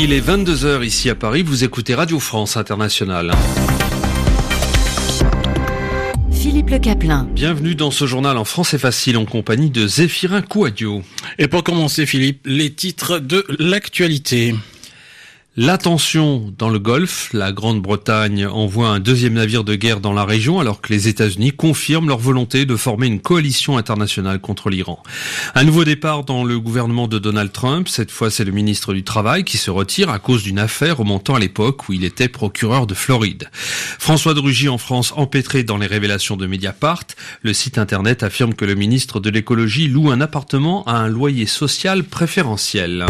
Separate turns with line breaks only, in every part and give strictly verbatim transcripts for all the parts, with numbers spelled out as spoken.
Il est vingt-deux heures ici à Paris, vous écoutez Radio France Internationale.
Philippe Le Caplin.
Bienvenue dans ce journal en français facile en compagnie de Zéphirin Kouadio.
Et pour commencer Philippe, les titres de l'actualité.
La tension dans le Golfe, la Grande-Bretagne envoie un deuxième navire de guerre dans la région alors que les États-Unis confirment leur volonté de former une coalition internationale contre l'Iran. Un nouveau départ dans le gouvernement de Donald Trump, cette fois c'est le ministre du Travail qui se retire à cause d'une affaire remontant à l'époque où il était procureur de Floride. François de Rugy en France empêtré dans les révélations de Mediapart, le site internet affirme que le ministre de l'écologie loue un appartement à un loyer social préférentiel.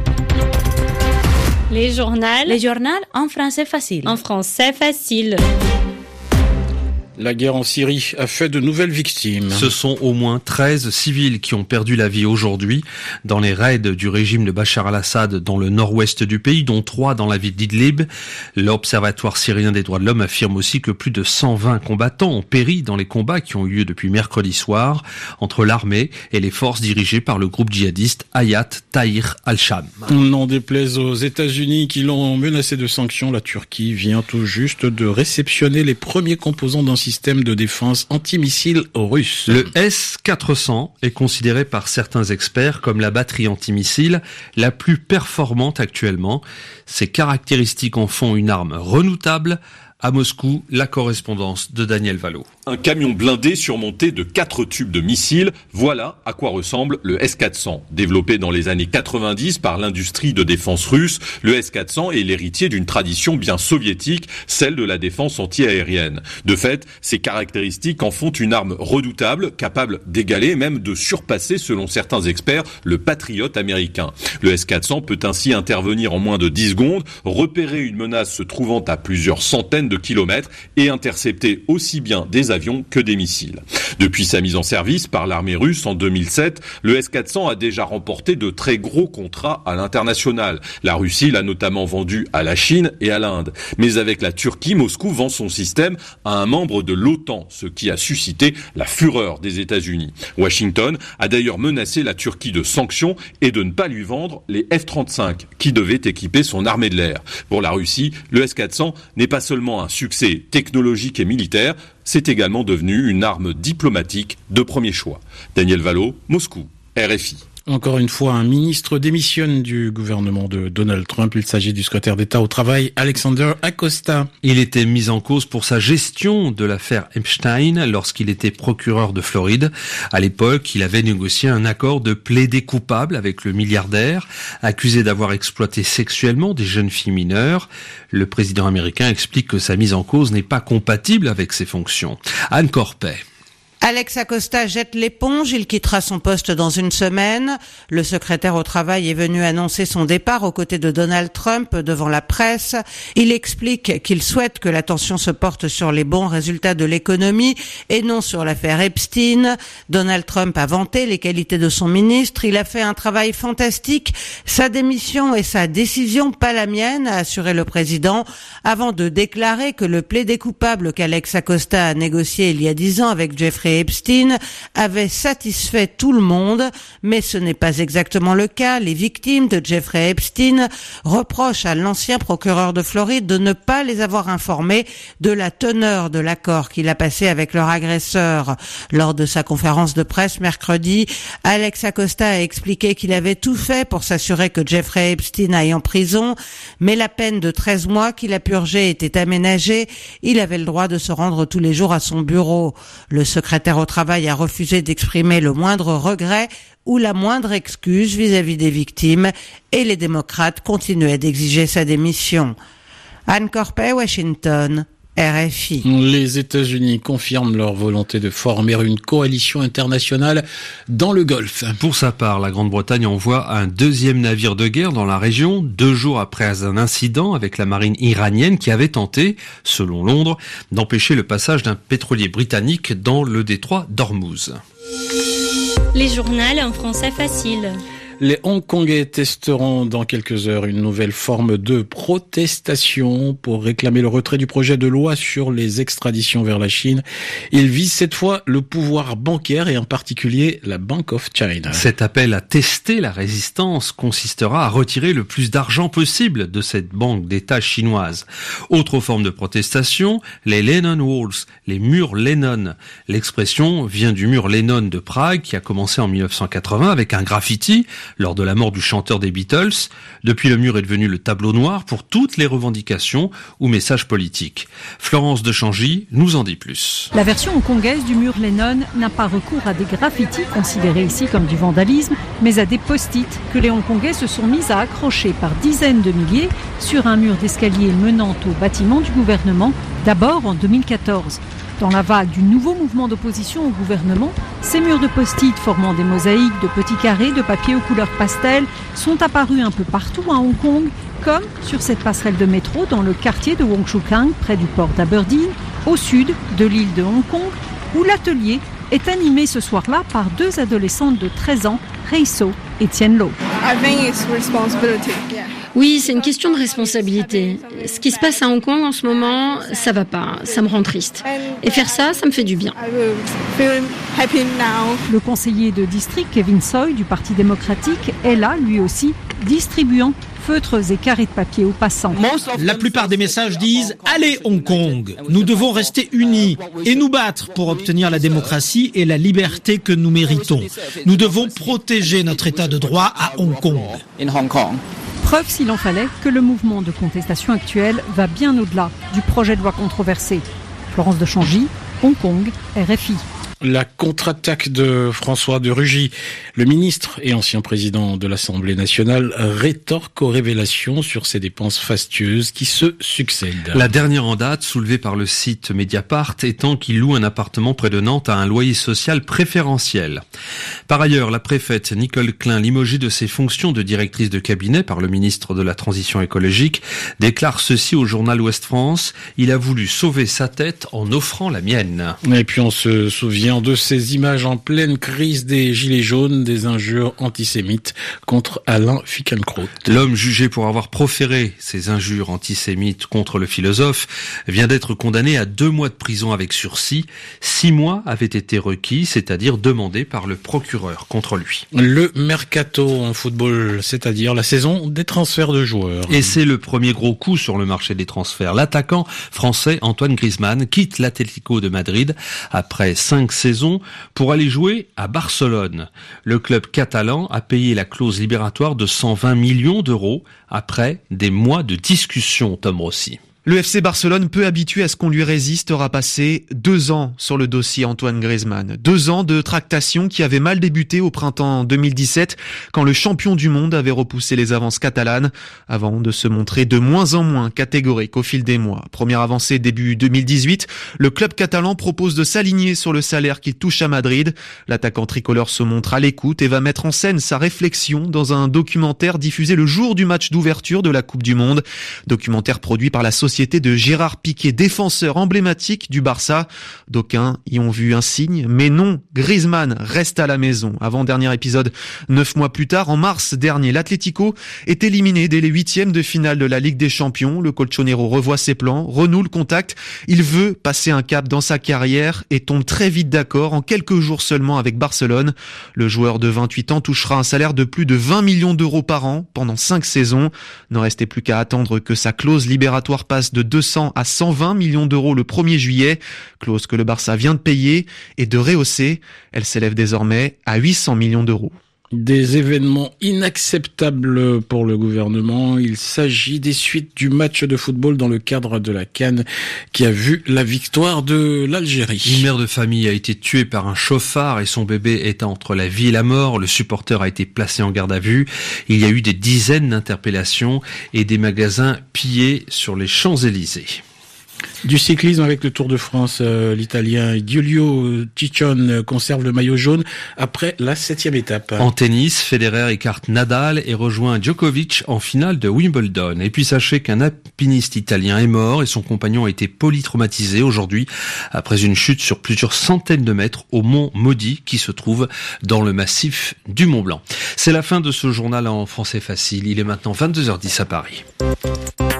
Les journaux.
Les journaux en français facile.
En français facile.
La guerre en Syrie a fait de nouvelles victimes.
Ce sont au moins treize civils qui ont perdu la vie aujourd'hui dans les raids du régime de Bachar al-Assad dans le nord-ouest du pays, dont trois dans la ville d'Idlib. L'Observatoire syrien des droits de l'homme affirme aussi que plus de cent vingt combattants ont péri dans les combats qui ont eu lieu depuis mercredi soir entre l'armée et les forces dirigées par le groupe djihadiste Hayat Tahrir al-Sham.
N'en déplaise aux États-Unis qui l'ont menacé de sanctions, la Turquie vient tout juste de réceptionner les premiers composants d'un système de défense antimissile russe.
Le S quatre cents est considéré par certains experts comme la batterie antimissile la plus performante actuellement. Ses caractéristiques en font une arme redoutable. À Moscou, la correspondance de Daniel Valo.
Un camion blindé surmonté de quatre tubes de missiles, voilà à quoi ressemble le S quatre cents. Développé dans les années quatre-vingt-dix par l'industrie de défense russe, le S quatre cents est l'héritier d'une tradition bien soviétique, celle de la défense anti-aérienne. De fait, ses caractéristiques en font une arme redoutable, capable d'égaler et même de surpasser, selon certains experts, le Patriot américain. Le S quatre cents peut ainsi intervenir en moins de dix secondes, repérer une menace se trouvant à plusieurs centaines de kilomètres et intercepter aussi bien des avions que des missiles. Depuis sa mise en service par l'armée russe en deux mille sept, le S quatre cents a déjà remporté de très gros contrats à l'international. La Russie l'a notamment vendu à la Chine et à l'Inde. Mais avec la Turquie, Moscou vend son système à un membre de l'OTAN, ce qui a suscité la fureur des États-Unis. Washington a d'ailleurs menacé la Turquie de sanctions et de ne pas lui vendre les F trente-cinq qui devaient équiper son armée de l'air. Pour la Russie, le S quatre cents n'est pas seulement un succès technologique et militaire, c'est également devenu une arme diplomatique de premier choix. Daniel Valo, Moscou, R F I.
Encore une fois, un ministre démissionne du gouvernement de Donald Trump. Il s'agit du secrétaire d'État au travail, Alexander Acosta.
Il était mis en cause pour sa gestion de l'affaire Epstein lorsqu'il était procureur de Floride. À l'époque, il avait négocié un accord de plaider coupable avec le milliardaire, accusé d'avoir exploité sexuellement des jeunes filles mineures. Le président américain explique que sa mise en cause n'est pas compatible avec ses fonctions. Anne Corpet.
Alex Acosta jette l'éponge, il quittera son poste dans une semaine. Le secrétaire au travail est venu annoncer son départ aux côtés de Donald Trump devant la presse. Il explique qu'il souhaite que l'attention se porte sur les bons résultats de l'économie et non sur l'affaire Epstein. Donald Trump a vanté les qualités de son ministre. Il a fait un travail fantastique. Sa démission est sa décision, pas la mienne, a assuré le président, avant de déclarer que le plaidé coupable qu'Alex Acosta a négocié il y a dix ans avec Jeffrey Epstein avait satisfait tout le monde, mais ce n'est pas exactement le cas. Les victimes de Jeffrey Epstein reprochent à l'ancien procureur de Floride de ne pas les avoir informés de la teneur de l'accord qu'il a passé avec leur agresseur. Lors de sa conférence de presse mercredi, Alex Acosta a expliqué qu'il avait tout fait pour s'assurer que Jeffrey Epstein aille en prison, mais la peine de treize mois qu'il a purgée était aménagée. Il avait le droit de se rendre tous les jours à son bureau. Le secrétaire au travail a refusé d'exprimer le moindre regret ou la moindre excuse vis-à-vis des victimes et les démocrates continuaient d'exiger sa démission. Anne Corpet, Washington. R F I.
Les États-Unis confirment leur volonté de former une coalition internationale dans le Golfe.
Pour sa part, la Grande-Bretagne envoie un deuxième navire de guerre dans la région, deux jours après un incident avec la marine iranienne qui avait tenté, selon Londres, d'empêcher le passage d'un pétrolier britannique dans le détroit d'Ormuz.
Les journaux en français facile.
Les Hongkongais testeront dans quelques heures une nouvelle forme de protestation pour réclamer le retrait du projet de loi sur les extraditions vers la Chine. Ils visent cette fois le pouvoir bancaire et en particulier la Bank of China.
Cet appel à tester la résistance consistera à retirer le plus d'argent possible de cette banque d'État chinoise. Autre forme de protestation, les Lennon Walls, les murs Lennon. L'expression vient du mur Lennon de Prague qui a commencé en mille neuf cent quatre-vingts avec un graffiti lors de la mort du chanteur des Beatles. Depuis, le mur est devenu le tableau noir pour toutes les revendications ou messages politiques. Florence de Changy nous en dit plus.
La version hongkongaise du mur Lennon n'a pas recours à des graffitis considérés ici comme du vandalisme, mais à des post-it que les Hongkongais se sont mis à accrocher par dizaines de milliers sur un mur d'escalier menant au bâtiment du gouvernement, d'abord en deux mille quatorze. Dans la vague du nouveau mouvement d'opposition au gouvernement, ces murs de post-it formant des mosaïques de petits carrés de papier aux couleurs pastel sont apparus un peu partout à Hong Kong, comme sur cette passerelle de métro dans le quartier de Wong Chuk Kang, près du port d'Aberdeen, au sud de l'île de Hong Kong, où l'atelier est animé ce soir-là par deux adolescentes de treize ans, Rei So et Tien Lo.
Oui, c'est une question de responsabilité. Ce qui se passe à Hong Kong en ce moment, ça va pas, ça me rend triste. Et faire ça, ça me fait du bien.
Le conseiller de district Kevin Tsoi du Parti démocratique est là, lui aussi, distribuant feutres et carrés de papier aux passants.
La plupart des messages disent « Allez Hong Kong, nous devons rester unis et nous battre pour obtenir la démocratie et la liberté que nous méritons. Nous devons protéger notre état de droit à Hong Kong. »
Preuve, s'il en fallait, que le mouvement de contestation actuel va bien au-delà du projet de loi controversé. Florence de Changy, Hong Kong, R F I.
La contre-attaque de François de Rugy. Le ministre et ancien président de l'Assemblée nationale rétorque aux révélations sur ces dépenses fastueuses qui se succèdent.
La dernière en date, soulevée par le site Mediapart, étant qu'il loue un appartement près de Nantes à un loyer social préférentiel. Par ailleurs, la préfète Nicole Klein, limogée de ses fonctions de directrice de cabinet par le ministre de la Transition écologique, déclare ceci au journal Ouest France. Il a voulu sauver sa tête en offrant la mienne.
Et puis on se souvient de ces images en pleine crise des Gilets jaunes, des injures antisémites contre Alain Finkielkraut.
L'homme jugé pour avoir proféré ces injures antisémites contre le philosophe vient d'être condamné à deux mois de prison avec sursis. Six mois avaient été requis, c'est-à-dire demandés par le procureur contre lui.
Le mercato en football, c'est-à-dire la saison des transferts de joueurs.
Et c'est le premier gros coup sur le marché des transferts. L'attaquant français Antoine Griezmann quitte l'Atlético de Madrid après cinq saison pour aller jouer à Barcelone. Le club catalan a payé la clause libératoire de cent vingt millions d'euros après des mois de discussion, Tom Rossi.
Le F C Barcelone, peu habitué à ce qu'on lui résiste, aura passé deux ans sur le dossier Antoine Griezmann. Deux ans de tractation qui avaient mal débuté au printemps deux mille dix-sept, quand le champion du monde avait repoussé les avances catalanes, avant de se montrer de moins en moins catégorique au fil des mois. Première avancée début deux mille dix-huit, le club catalan propose de s'aligner sur le salaire qu'il touche à Madrid. L'attaquant tricolore se montre à l'écoute et va mettre en scène sa réflexion dans un documentaire diffusé le jour du match d'ouverture de la Coupe du Monde. Documentaire produit par la société de Gérard Piqué, défenseur emblématique du Barça. D'aucuns y ont vu un signe, mais non, Griezmann reste à la maison. Avant-dernier épisode, neuf mois plus tard, en mars dernier, l'Atlético est éliminé dès les huitièmes de finale de la Ligue des Champions. Le colchonero revoit ses plans, renoue le contact. Il veut passer un cap dans sa carrière et tombe très vite d'accord en quelques jours seulement avec Barcelone. Le joueur de vingt-huit ans touchera un salaire de plus de vingt millions d'euros par an pendant cinq saisons. Ne restait plus qu'à attendre que sa clause libératoire passe de deux cents à cent vingt millions d'euros le premier juillet, clause que le Barça vient de payer et de rehausser. Elle s'élève désormais à huit cents millions d'euros.
Des événements inacceptables pour le gouvernement. Il s'agit des suites du match de football dans le cadre de la CAN qui a vu la victoire de l'Algérie.
Une mère de famille a été tuée par un chauffard et son bébé est entre la vie et la mort. Le supporter a été placé en garde à vue. Il y a eu des dizaines d'interpellations et des magasins pillés sur les Champs-Élysées.
Du cyclisme avec le Tour de France, euh, l'Italien Giulio Ciccone conserve le maillot jaune après la septième étape.
En tennis, Federer écarte Nadal et rejoint Djokovic en finale de Wimbledon. Et puis sachez qu'un alpiniste italien est mort et son compagnon a été polytraumatisé aujourd'hui après une chute sur plusieurs centaines de mètres au mont Maudit qui se trouve dans le massif du Mont Blanc. C'est la fin de ce journal en français facile. Il est maintenant vingt-deux heures dix à Paris.